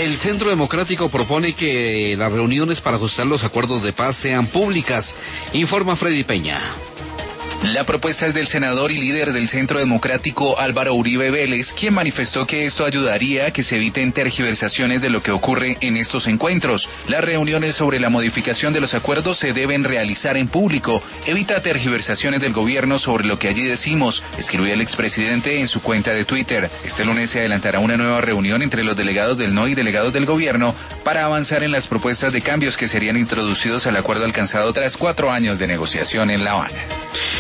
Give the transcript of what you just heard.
El Centro Democrático propone que las reuniones para ajustar los acuerdos de paz sean públicas, informa Freddy Peña. La propuesta es del senador y líder del Centro Democrático Álvaro Uribe Vélez, quien manifestó que esto ayudaría a que se eviten tergiversaciones de lo que ocurre en estos encuentros. Las reuniones sobre la modificación de los acuerdos se deben realizar en público. Evita tergiversaciones del gobierno sobre lo que allí decimos, escribió el expresidente en su cuenta de Twitter. Este lunes se adelantará una nueva reunión entre los delegados del NO y delegados del gobierno para avanzar en las propuestas de cambios que serían introducidos al acuerdo alcanzado tras 4 años de negociación en La Habana.